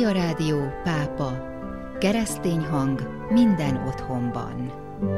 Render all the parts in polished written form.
Mária Rádió Pápa. Keresztény hang minden otthonban.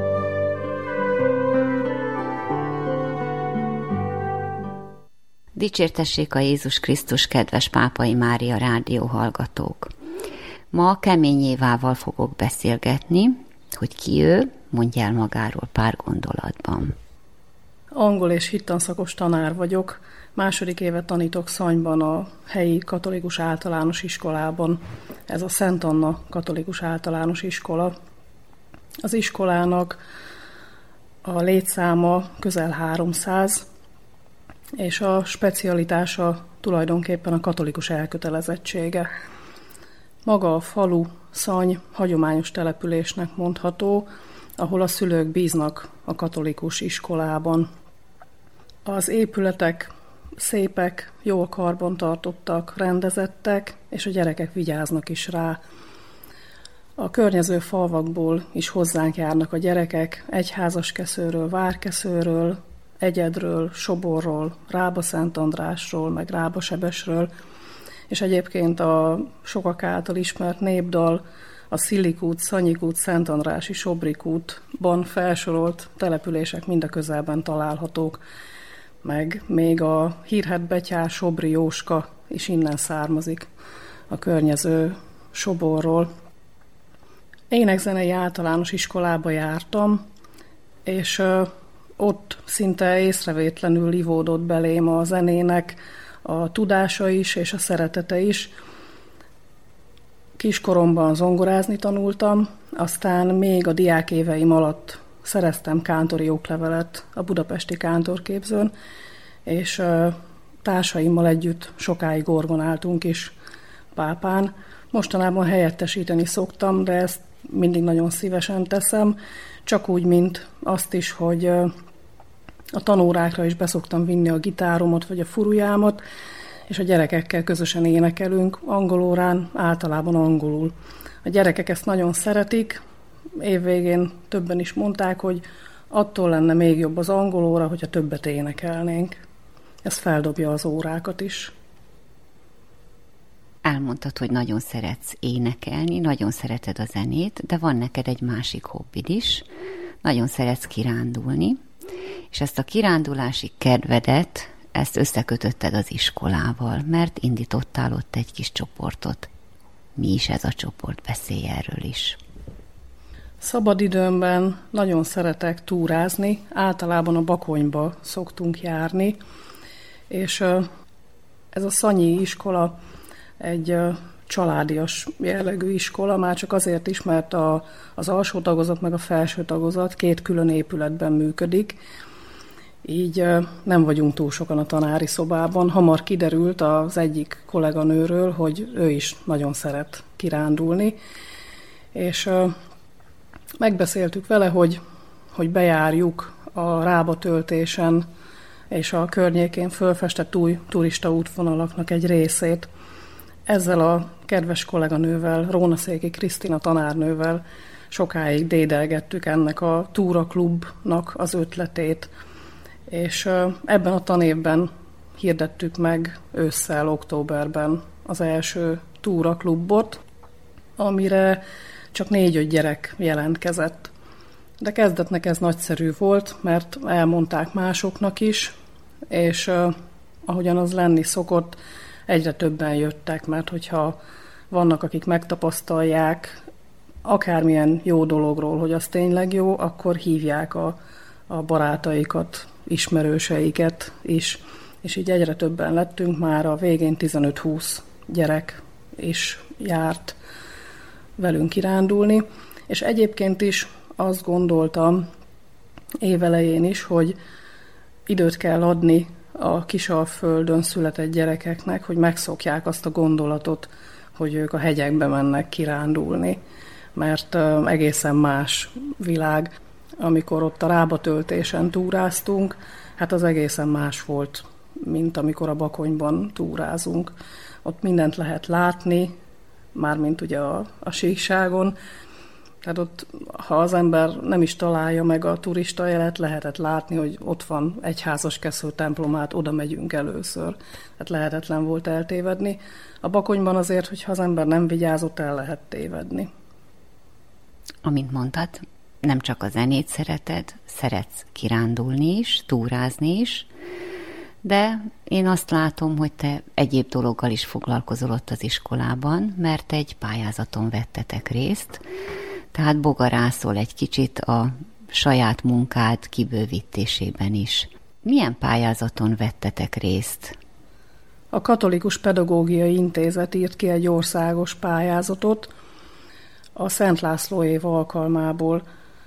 Dicsértessék a Jézus Krisztus, kedves Pápai Mária Rádió hallgatók! Ma Kemény Évával fogok beszélgetni, hogy ki ő, mondja el magáról pár gondolatban. Angol és hittanszakos tanár vagyok. Második évet tanítok Szanyban a helyi katolikus általános iskolában. Ez a Szent Anna katolikus általános iskola. Az iskolának a létszáma közel 300, és a specialitása tulajdonképpen a katolikus elkötelezettsége. Maga a falu, Szany hagyományos településnek mondható, ahol a szülők bíznak a katolikus iskolában. Az épületek szépek, jól karbantartottak, rendezettek, és a gyerekek vigyáznak is rá. A környező falvakból is hozzánk járnak a gyerekek, Egyházaskeszőről, Várkeszőről, Egyedről, Soborról, Rába-Szent-Andrásról, meg Rába-Sebesről, és egyébként a sokak által ismert népdal, a Szilik út, Szanyik út, Szent Andrási, Sobrik útban felsorolt települések mind a közelben találhatók, meg még a hírhedt betyár Sobri Jóska is innen származik a környező Soborról. Énekzenei általános iskolába jártam, és ott szinte észrevétlenül ivódott belém a zenének a tudása is, és a szeretete is. Kiskoromban zongorázni tanultam, aztán még a diákéveim alatt szereztem kántori oklevelet a budapesti kántorképzőn, és társaimmal együtt sokáig orgonáltunk is Pápán. Mostanában helyettesíteni szoktam, de ezt mindig nagyon szívesen teszem, csak úgy, mint azt is, hogy a tanórákra is beszoktam vinni a gitáromat vagy a furujámat, és a gyerekekkel közösen énekelünk, angolórán, általában angolul. A gyerekek ezt nagyon szeretik, évvégén többen is mondták, hogy attól lenne még jobb az angolóra, hogyha többet énekelnénk. Ez feldobja az órákat is. Elmondtad, hogy nagyon szeretsz énekelni, nagyon szereted a zenét, de van neked egy másik hobbid is. Nagyon szeretsz kirándulni, és ezt a kirándulási kedvedet, ezt összekötötted az iskolával, mert indítottál ott egy kis csoportot. Mi is ez a csoport? Beszélj erről is. Szabadidőmben nagyon szeretek túrázni, általában a Bakonyba szoktunk járni, és ez a szanyi iskola egy családias jellegű iskola, már csak azért is, mert az alsó tagozat meg a felső tagozat két külön épületben működik, így nem vagyunk túl sokan a tanári szobában. Hamar kiderült az egyik kolléganőről, hogy ő is nagyon szeret kirándulni, és megbeszéltük vele, hogy bejárjuk a Rába töltésen és a környékén fölfestett új turista útvonalaknak egy részét. Ezzel a kedves kolléganővel, Rónaszéki Krisztina tanárnővel sokáig dédelgettük ennek a túraklubnak az ötletét, és ebben a tanévben hirdettük meg ősszel, októberben az első túraklubot, amire csak 4-5 gyerek jelentkezett. De kezdetnek ez nagyszerű volt, mert elmondták másoknak is, és ahogyan az lenni szokott, egyre többen jöttek, mert hogyha vannak, akik megtapasztalják akármilyen jó dologról, hogy az tényleg jó, akkor hívják a barátaikat, ismerőseiket is, és így egyre többen lettünk, már a végén 15-20 gyerek is járt velünk kirándulni, és egyébként is azt gondoltam évelején is, hogy időt kell adni a Kisalföldön született gyerekeknek, hogy megszokják azt a gondolatot, hogy ők a hegyekbe mennek kirándulni, mert egészen más világ. Amikor ott a Rába töltésen túráztunk, hát az egészen más volt, mint amikor a Bakonyban túrázunk. Ott mindent lehet látni, mármint ugye a síkságon, Tehát ott, ha az ember nem is találja meg a turista jelet, lehetett látni, hogy ott van egyházas Kesző templomát, oda megyünk először. Tehát lehetetlen volt eltévedni. A Bakonyban azért, hogyha az ember nem vigyázott, el lehet tévedni. Amint mondtad, nem csak a zenét szeretsz kirándulni is, túrázni is, de én azt látom, hogy te egyéb dologgal is foglalkozol ott az iskolában, mert egy pályázaton vettetek részt, tehát bogarászol egy kicsit a saját munkád kibővítésében is. Milyen pályázaton vettetek részt? A Katolikus Pedagógiai Intézet írt ki egy országos pályázatot a Szent László év alkalmából.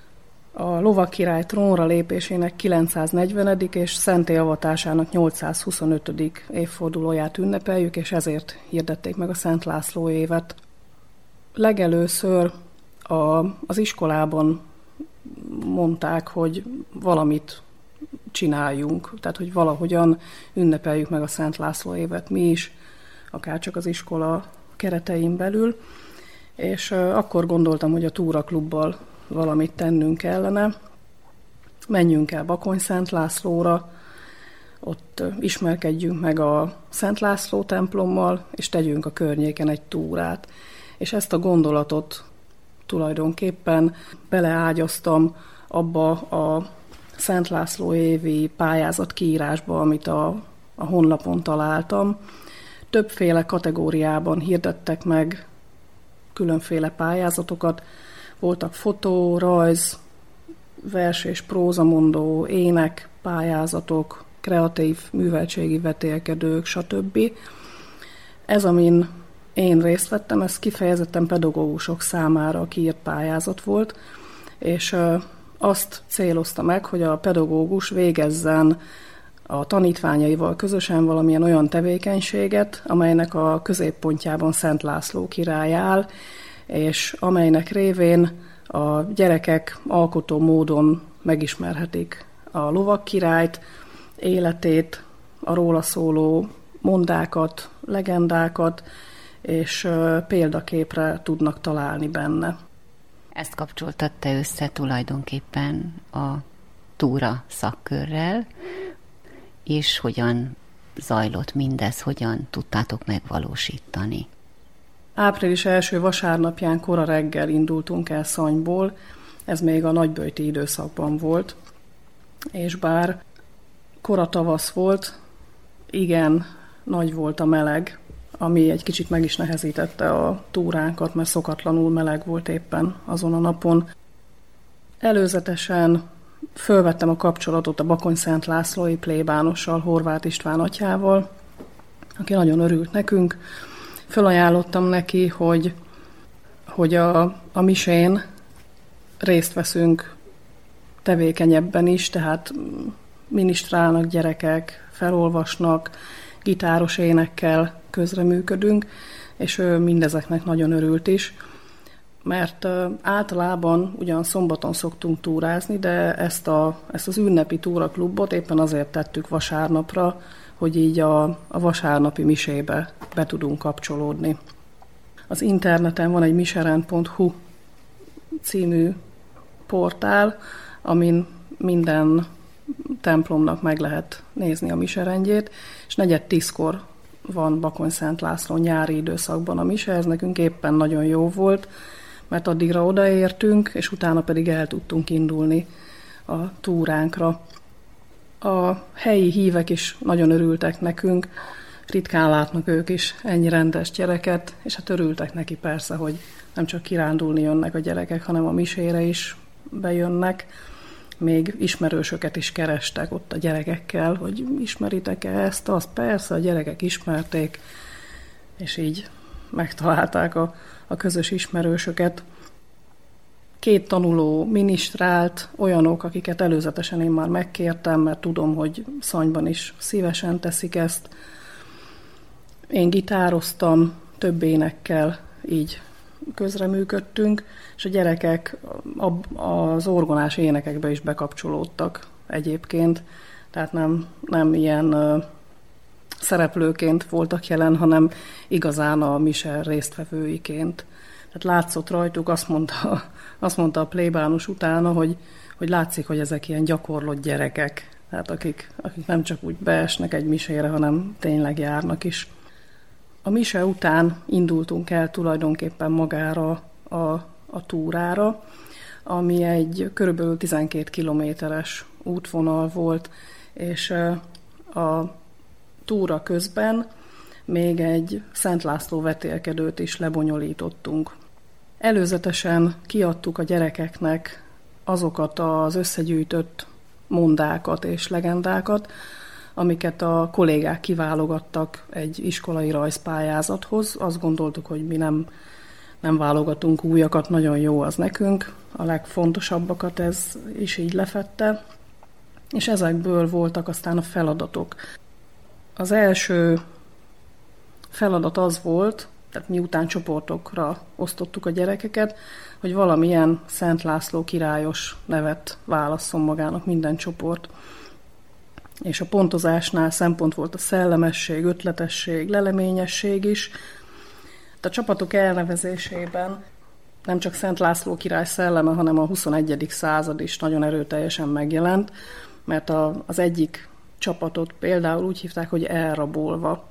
A Lovagkirály trónra lépésének 940. és szentté avatásának 825. évfordulóját ünnepeljük, és ezért hirdették meg a Szent László évet. Legelőször az iskolában mondták, hogy valamit csináljunk, tehát hogy valahogyan ünnepeljük meg a Szent László évet mi is, akárcsak az iskola keretein belül, és akkor gondoltam, hogy a túraklubbal valamit tennünk kellene. Menjünk el Bakony-Szent Lászlóra, ott ismerkedjünk meg a Szent László templommal, és tegyünk a környéken egy túrát. És ezt a gondolatot tulajdonképpen beleágyaztam abba a Szent László évi pályázat kiírásba, amit a honlapon találtam. Többféle kategóriában hirdettek meg különféle pályázatokat. Voltak fotó, rajz, vers és prózamondó, ének pályázatok, kreatív műveltségi vetélkedők, stb. Ez, amin én részt vettem, ez kifejezetten pedagógusok számára kiírt pályázat volt, és azt célozta meg, hogy a pedagógus végezzen a tanítványaival közösen valamilyen olyan tevékenységet, amelynek a középpontjában Szent László király áll, és amelynek révén a gyerekek alkotó módon megismerhetik a lovagkirályt, életét, a róla szóló mondákat, legendákat, és példaképre tudnak találni benne. Ezt kapcsoltad te össze tulajdonképpen a túra szakkörrel, és hogyan zajlott mindez, hogyan tudtátok megvalósítani? Április első vasárnapján kora reggel indultunk el Szanyból, ez még a nagyböjti időszakban volt, és bár kora tavasz volt, igen, nagy volt a meleg, ami egy kicsit meg is nehezítette a túránkat, mert szokatlanul meleg volt éppen azon a napon. Előzetesen fölvettem a kapcsolatot a Bakony-Szent Lászlói plébánossal, Horváth István atyával, aki nagyon örült nekünk. Fölajánlottam neki, hogy a misén részt veszünk tevékenyebben is, tehát minisztrálnak gyerekek, felolvasnak, gitáros énekkel közreműködünk, és ő mindezeknek nagyon örült is, mert általában ugyan szombaton szoktunk túrázni, de ezt az ünnepi túraklubot éppen azért tettük vasárnapra, hogy így a vasárnapi misébe be tudunk kapcsolódni. Az interneten van egy miserend.hu című portál, amin minden templomnak meg lehet nézni a miserendjét, és 9:10-kor van Bakony-Szent László nyári időszakban a mise, ez nekünk éppen nagyon jó volt, mert addigra odaértünk, és utána pedig el tudtunk indulni a túránkra. A helyi hívek is nagyon örültek nekünk, ritkán látnak ők is ennyi rendes gyereket, és hát örültek neki persze, hogy nem csak kirándulni jönnek a gyerekek, hanem a misére is bejönnek. Még ismerősöket is kerestek ott a gyerekekkel, hogy ismeritek-e ezt, azt persze, a gyerekek ismerték, és így megtalálták a közös ismerősöket. 2 tanuló minisztrált, olyanok, akiket előzetesen én már megkértem, mert tudom, hogy Szanyban is szívesen teszik ezt. Én gitároztam, több énekkel így közreműködtünk, és a gyerekek az orgonás énekekbe is bekapcsolódtak egyébként, tehát nem ilyen szereplőként voltak jelen, hanem igazán a mise résztvevőiként. Tehát látszott rajtuk, azt mondta a plébános utána, hogy látszik, hogy ezek ilyen gyakorlott gyerekek, tehát akik nem csak úgy beesnek egy misére, hanem tényleg járnak is. A mise után indultunk el tulajdonképpen magára a túrára, ami egy körülbelül 12 kilométeres útvonal volt, és a túra közben még egy Szent László vetélkedőt is lebonyolítottunk. Előzetesen kiadtuk a gyerekeknek azokat az összegyűjtött mondákat és legendákat, amiket a kollégák kiválogattak egy iskolai rajzpályázathoz. Azt gondoltuk, hogy mi nem válogatunk újakat, nagyon jó az nekünk. A legfontosabbakat ez is így lefette, és ezekből voltak aztán a feladatok. Az első feladat az volt, tehát miután csoportokra osztottuk a gyerekeket, hogy valamilyen Szent László királyos nevet válasszon magának minden csoport. És a pontozásnál szempont volt a szellemesség, ötletesség, leleményesség is. A csapatok elnevezésében nem csak Szent László király szelleme, hanem a 21. század is nagyon erőteljesen megjelent, mert az egyik csapatot például úgy hívták, hogy Elrabolva,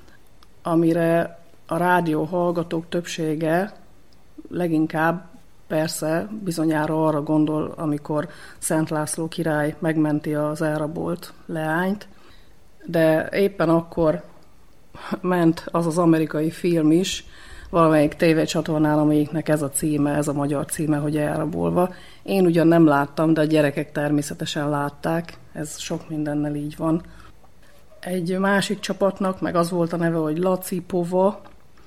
amire a rádió hallgatók többsége leginkább persze bizonyára arra gondol, amikor Szent László király megmenti az elrabolt leányt, de éppen akkor ment az amerikai film is, valamelyik tévécsatornán, amelyiknek ez a címe, ez a magyar címe, hogy Elrabolva. Én ugyan nem láttam, de a gyerekek természetesen látták, ez sok mindennel így van. Egy másik csapatnak meg az volt a neve, hogy Laci Pova,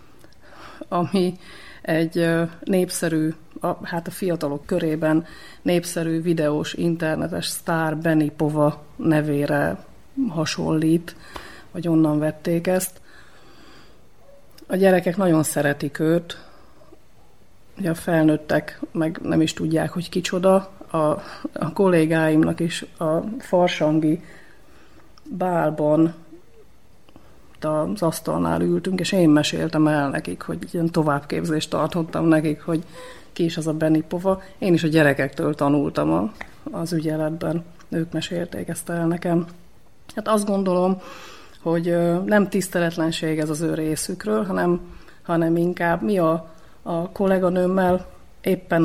ami egy népszerű, hát a fiatalok körében népszerű videós internetes sztár Benny Pova nevére hasonlít, vagy onnan vették ezt. A gyerekek nagyon szeretik őt, ugye a felnőttek meg nem is tudják, hogy kicsoda. A kollégáimnak is a farsangi bálban az asztalnál ültünk, és én meséltem el nekik, hogy ilyen továbbképzést tartottam nekik, hogy ki is az a Benny Pova. Én is a gyerekektől tanultam az ügyeletben, ők mesélték ezt el nekem. Hát azt gondolom, hogy nem tiszteletlenség ez az ő részükről, hanem inkább mi a kolléganőmmel éppen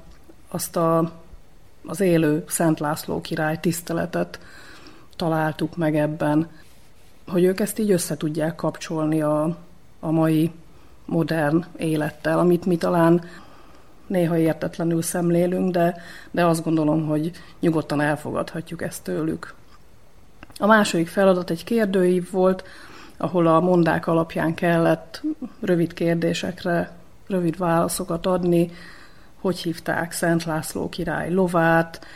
az élő Szent László király tiszteletet találtuk meg ebben, hogy ők ezt így össze tudják kapcsolni a mai modern élettel, amit mi talán néha értetlenül szemlélünk, de azt gondolom, hogy nyugodtan elfogadhatjuk ezt tőlük. A második feladat egy kérdőív volt, ahol a mondák alapján kellett rövid kérdésekre rövid válaszokat adni, hogy hívták Szent László király lovát,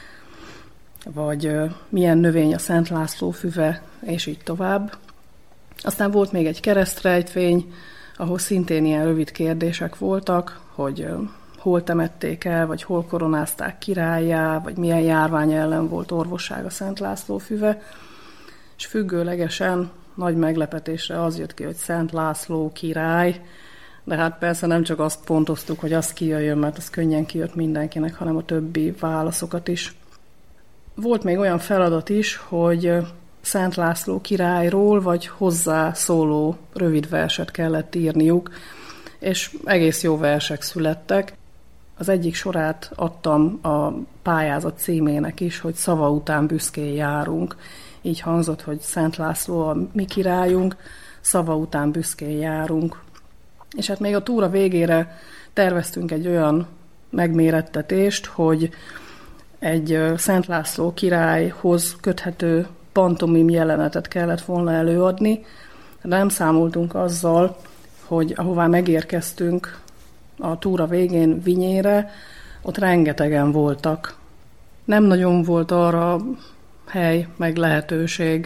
vagy milyen növény a Szent László füve, és így tovább. Aztán volt még egy keresztrejtvény, ahol szintén ilyen rövid kérdések voltak, hogy hol temették el, vagy hol koronázták királlyá, vagy milyen járvány ellen volt orvosság a Szent László füve, és függőlegesen nagy meglepetésre az jött ki, hogy Szent László király, de hát persze nem csak azt pontoztuk, hogy az kijöjjön, mert az könnyen kijött mindenkinek, hanem a többi válaszokat is. Volt még olyan feladat is, hogy Szent László királyról vagy hozzá szóló rövid verset kellett írniuk, és egész jó versek születtek. Az egyik sorát adtam a pályázat címének is, hogy szava után büszkén járunk. Így hangzott, hogy Szent László a mi királyunk, szava után büszkén járunk. És hát még a túra végére terveztünk egy olyan megmérettetést, hogy egy Szent László királyhoz köthető pantomim jelenetet kellett volna előadni, de nem számoltunk azzal, hogy ahová megérkeztünk a túra végén Vinyére, ott rengetegen voltak. Nem nagyon volt arra hely, meg lehetőség,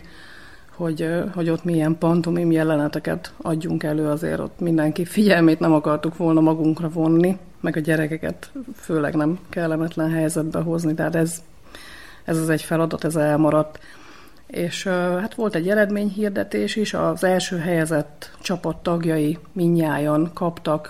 hogy ott milyen pantomim jeleneteket adjunk elő, azért ott mindenki figyelmét nem akartuk volna magunkra vonni, meg a gyerekeket főleg nem kellemetlen helyzetbe hozni, tehát ez az egy feladat, ez elmaradt. És hát volt egy eredményhirdetés is, az első helyezett csapat tagjai mindnyájan kaptak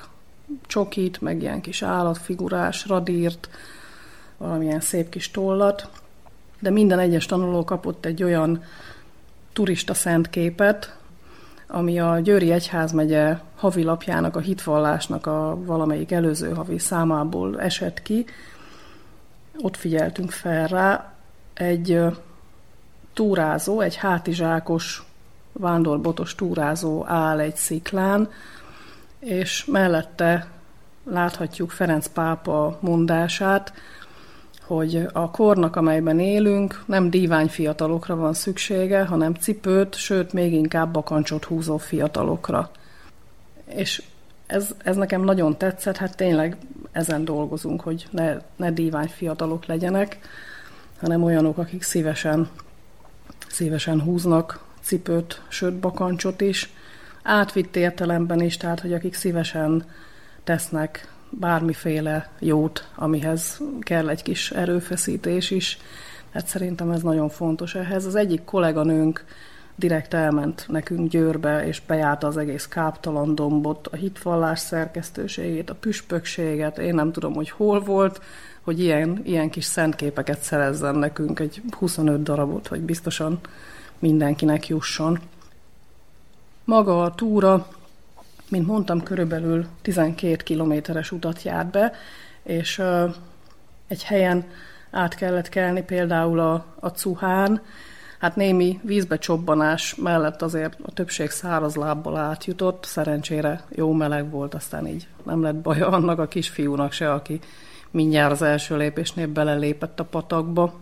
csokit, meg ilyen kis állatfigurás, radírt, valamilyen szép kis tollat, de minden egyes tanuló kapott egy olyan turista szentképet, ami a Győri Egyházmegye havilapjának, a hitvallásnak a valamelyik előző havi számából esett ki. Ott figyeltünk fel rá, egy túrázó, egy hátizsákos, vándorbotos túrázó áll egy sziklán, és mellette láthatjuk Ferenc pápa mondását, hogy a kornak, amelyben élünk, nem dívány fiatalokra van szüksége, hanem cipőt, sőt, még inkább bakancsot húzó fiatalokra. És ez nekem nagyon tetszett, hát tényleg ezen dolgozunk, hogy ne dívány fiatalok legyenek, hanem olyanok, akik szívesen húznak cipőt, sőt, bakancsot is. Átvitt értelemben is, tehát, hogy akik szívesen tesznek bármiféle jót, amihez kell egy kis erőfeszítés is. Hát szerintem ez nagyon fontos ehhez. Az egyik kolléganőnk direkt elment nekünk Győrbe, és bejárta az egész Káptalan dombot, a hitvallás szerkesztőségét, a püspökséget, én nem tudom, hogy hol volt, hogy ilyen kis szentképeket szerezzen nekünk, egy 25 darabot, hogy biztosan mindenkinek jusson. Maga a túra, mint mondtam, körülbelül 12 kilométeres utat járt be, és egy helyen át kellett kelni, például a Cuhán. Hát némi vízbecsobbanás mellett azért a többség száraz lábbal átjutott, szerencsére jó meleg volt, aztán így nem lett baja annak a kisfiúnak se, aki mindjárt az első lépésnél belelépett a patakba.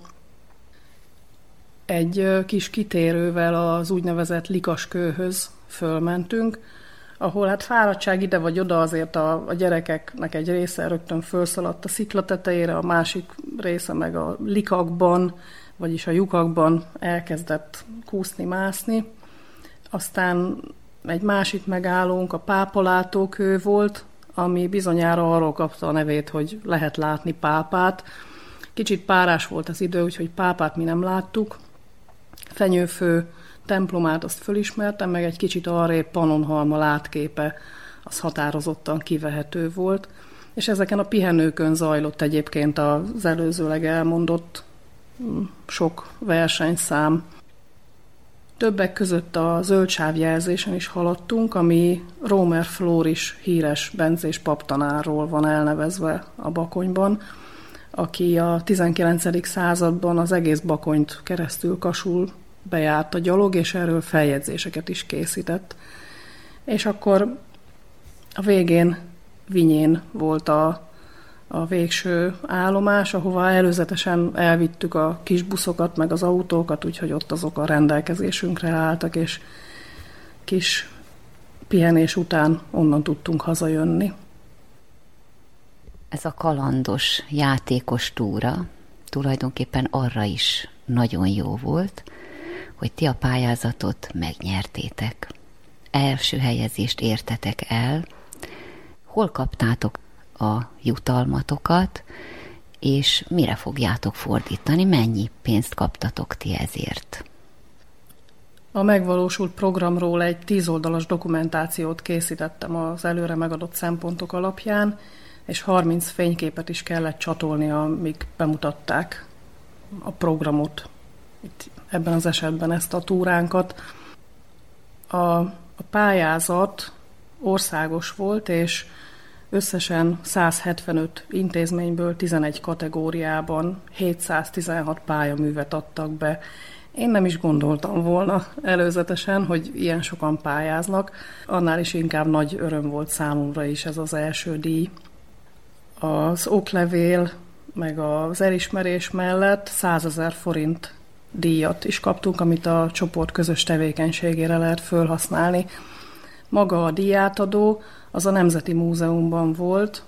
Egy kis kitérővel az úgynevezett Likaskőhöz fölmentünk, ahol hát fáradtság ide vagy oda, azért a gyerekeknek egy része rögtön felszaladt a szikla tetejére, a másik része meg a likakban, vagyis a lyukakban elkezdett kúszni-mászni. Aztán egy másik megállónk a Pápalátókő volt, ami bizonyára arról kapta a nevét, hogy lehet látni pápát. Kicsit párás volt az idő, úgyhogy pápát mi nem láttuk. Fenyőfő templomát azt fölismertem, meg egy kicsit arrébb Pannonhalma látképe, az határozottan kivehető volt. És ezeken a pihenőkön zajlott egyébként az előzőleg elmondott sok versenyszám. Többek között a zöldsávjelzésen is haladtunk, ami Rómer Flóris híres bencés paptanárról van elnevezve a Bakonyban, aki a 19. században az egész Bakonyt keresztül Kasul bejárt a gyalog, és erről feljegyzéseket is készített. És akkor a végén Vinyén volt a végső állomás, ahova előzetesen elvittük a kis buszokat, meg az autókat, úgyhogy ott azok a rendelkezésünkre álltak, és kis pihenés után onnan tudtunk hazajönni. Ez a kalandos, játékos túra tulajdonképpen arra is nagyon jó volt, hogy ti a pályázatot megnyertétek. Első helyezést értetek el. Hol kaptátok a jutalmatokat, és mire fogjátok fordítani? Mennyi pénzt kaptatok ti ezért? A megvalósult programról egy 10 oldalas dokumentációt készítettem az előre megadott szempontok alapján, és 30 fényképet is kellett csatolni, amíg bemutatták a programot, itt ebben az esetben ezt a túránkat. A pályázat országos volt, és összesen 175 intézményből 11 kategóriában 716 pályaművet adtak be. Én nem is gondoltam volna előzetesen, hogy ilyen sokan pályáznak. Annál is inkább nagy öröm volt számomra is ez az első díj. Az oklevél meg az elismerés mellett 100 000 forint díjat is kaptunk, amit a csoport közös tevékenységére lehet felhasználni. Maga a díjátadó az a Nemzeti Múzeumban volt.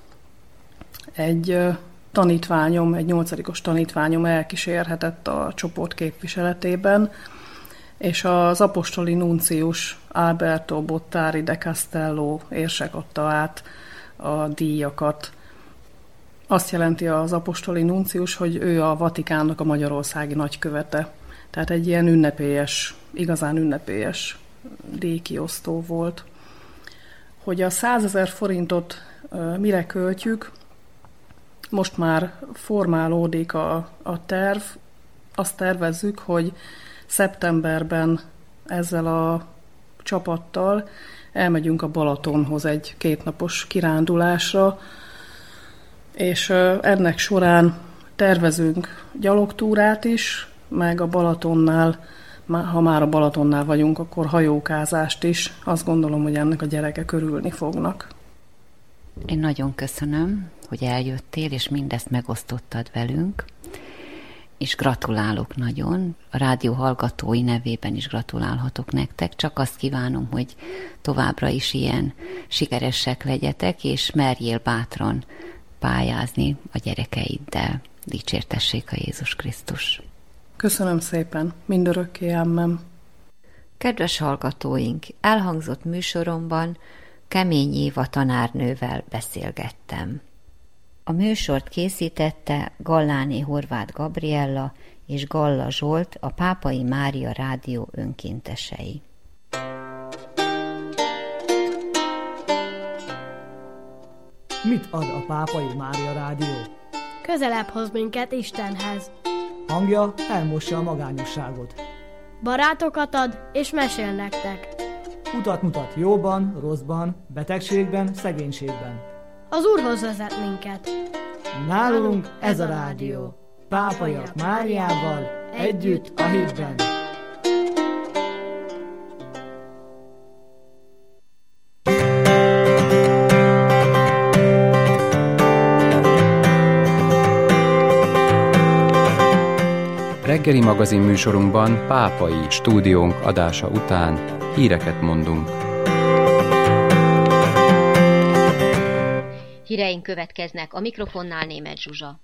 Egy tanítványom, egy 8-os tanítványom elkísérhetett a csoport képviseletében, és az apostoli nuncius Alberto Bottari de Castello érsek adta át a díjakat. Azt jelenti az apostoli nuncius, hogy ő a Vatikánnak a magyarországi nagykövete. Tehát egy ilyen ünnepélyes, igazán ünnepélyes díjkiosztó volt. Hogy a 100 000 forintot mire költjük. Most már formálódik a terv. Azt tervezzük, hogy szeptemberben ezzel a csapattal elmegyünk a Balatonhoz egy 2 napos kirándulásra, és ennek során tervezünk gyalogtúrát is, meg a Balatonnál, ha már a Balatonnál vagyunk, akkor hajókázást is. Azt gondolom, hogy ennek a gyerekek örülni fognak. Én nagyon köszönöm, hogy eljöttél, és mindezt megosztottad velünk, és gratulálok nagyon. A rádió hallgatói nevében is gratulálhatok nektek. Csak azt kívánom, hogy továbbra is ilyen sikeresek legyetek, és merjél bátran pályázni a gyerekeiddel. Dicsértessék a Jézus Krisztus. Köszönöm szépen, mindörökké amen. Kedves hallgatóink, elhangzott műsoromban Kemény Éva tanárnővel beszélgettem. A műsort készítette Galláné Horváth Gabriella és Galla Zsolt, a Pápai Mária Rádió önkéntesei. Mit ad a Pápai Mária Rádió? Közelebb hoz minket Istenhez. Hangja elmossa a magányosságot. Barátokat ad és mesél nektek. Utat mutat jóban, rosszban, betegségben, szegénységben. Az Úrhoz vezet minket. Nálunk ez a rádió. Pápaiak Máriával együtt a hitben. Reggeli magazin műsorunkban pápai stúdiónk adása után híreket mondunk. Híreink következnek, a mikrofonnál Németh Zsuzsa.